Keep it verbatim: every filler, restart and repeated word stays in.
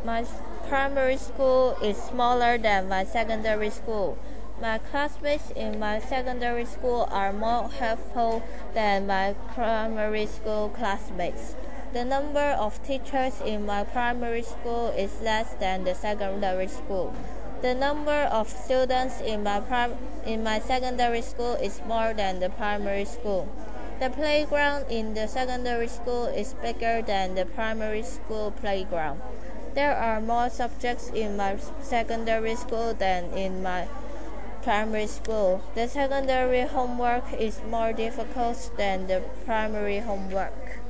My primary school is smaller than my secondary school. My classmates in my secondary school are more helpful than my primary school classmates. The number of teachers in my primary school is less than the secondary school. The number of students in my prim- in my secondary school is more than the primary school. The playground in the secondary school is bigger than the primary school playground. There are more subjects in my secondary school than in my primary school. The secondary homework is more difficult than the primary homework.